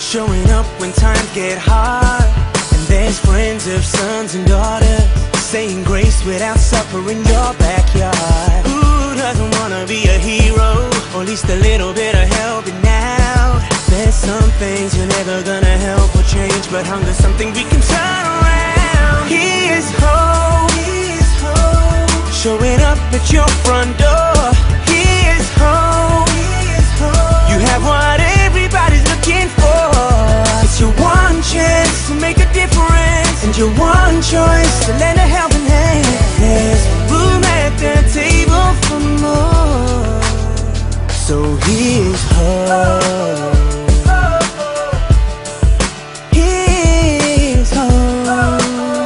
showing up when times get hard. And there's friends of sons and daughters saying grace without supper in your backyard. Who doesn't wanna be a hero, or at least a little bit of helping out? There's some things you're never gonna help or change, but hunger's something we can turn around. He is hope, showing up at your front door. He is hope, you have what everybody's looking for. It's your one chance to make a difference, and your one choice to lend a helping hand. There's room at the table for more, so here's hope. Here's hope.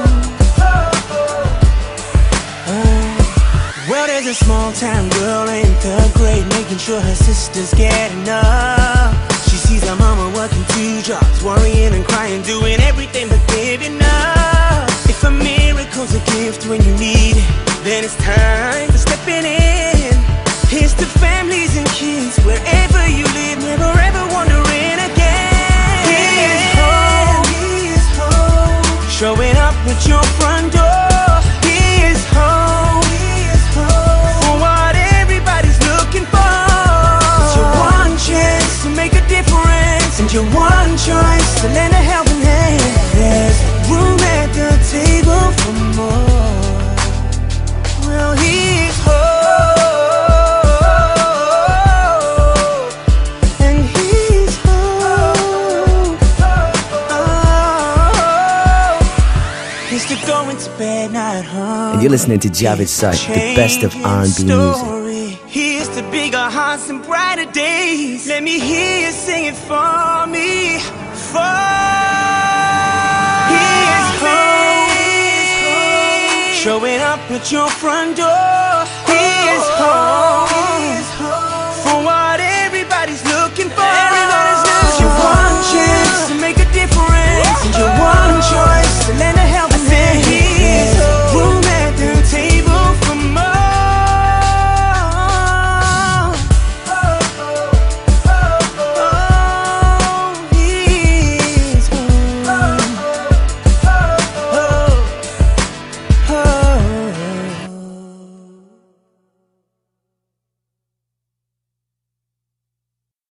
Well, there's a small town girl in third grade, making sure her sisters get enough. She sees her mama working 2 jobs, worrying and crying, doing everything but giving up. If a miracle's a gift when you need it, then it's time for stepping in. Here's to families and kids, wherever you live, never ever wondering again. He is hope, showing up at your front door. He is hope, for what everybody's looking for. It's your one chance to make a difference, and your one choice to lend a helping hand. There's room at the table for more. Well, he's hope, and he's hope. Oh, he's to going to bed not home. And you're listening to Javed Sahib, the best of R&B music. Here's to bigger hearts and brighter days. Let me hear you sing it for me. He is home, showing up at your front door. He is home.